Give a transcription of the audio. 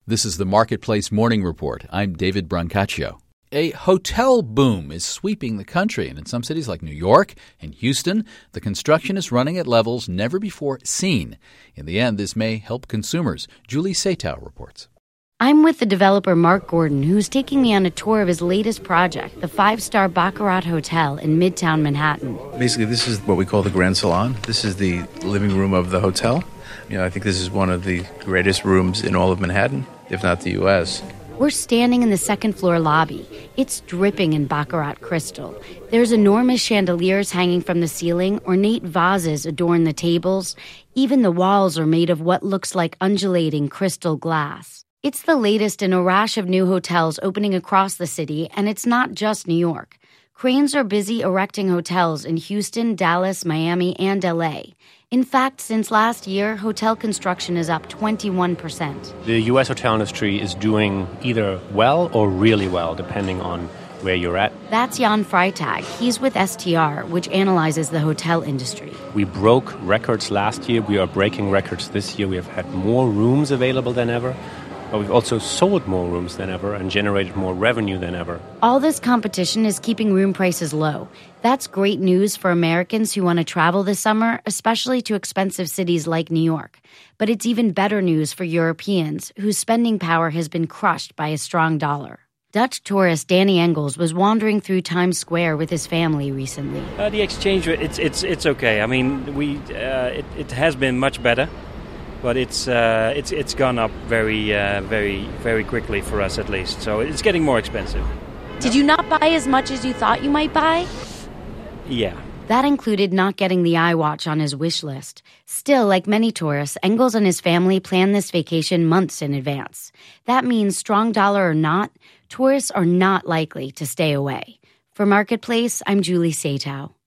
This is the Marketplace Morning Report. I'm David Brancaccio. A hotel boom is sweeping the country, and in some cities like New York and Houston, the construction is running at levels never before seen. In the end, this may help consumers. Julie Satow reports. I'm with the developer Mark Gordon, who's taking me on a tour of his latest project, the 5-star Baccarat Hotel in Midtown Manhattan. Basically, this is what we call the Grand Salon. This is the living room of the hotel. I think this is one of the greatest rooms in all of Manhattan, if not the U.S. We're standing in the second-floor lobby. It's dripping in Baccarat crystal. There's enormous chandeliers hanging from the ceiling, ornate vases adorn the tables. Even the walls are made of what looks like undulating crystal glass. It's the latest in a rash of new hotels opening across the city, and it's not just New York. Cranes are busy erecting hotels in Houston, Dallas, Miami, and L.A. In fact, since last year, hotel construction is up 21%. The U.S. hotel industry is doing either well or really well, depending on where you're at. That's Jan Freitag. He's with STR, which analyzes the hotel industry. We broke records last year. We are breaking records this year. We have had more rooms available than ever. But we've also sold more rooms than ever and generated more revenue than ever. All this competition is keeping room prices low. That's great news for Americans who want to travel this summer, especially to expensive cities like New York. But it's even better news for Europeans, whose spending power has been crushed by a strong dollar. Dutch tourist Danny Engels was wandering through Times Square with his family recently. The exchange rate, it's okay. I mean, it has been much better. But it's gone up very quickly for us, at least. So it's getting more expensive. Did you not buy as much as you thought you might buy? Yeah. That included not getting the iWatch on his wish list. Still, like many tourists, Engels and his family planned this vacation months in advance. That means, strong dollar or not, tourists are not likely to stay away. For Marketplace, I'm Julie Satow.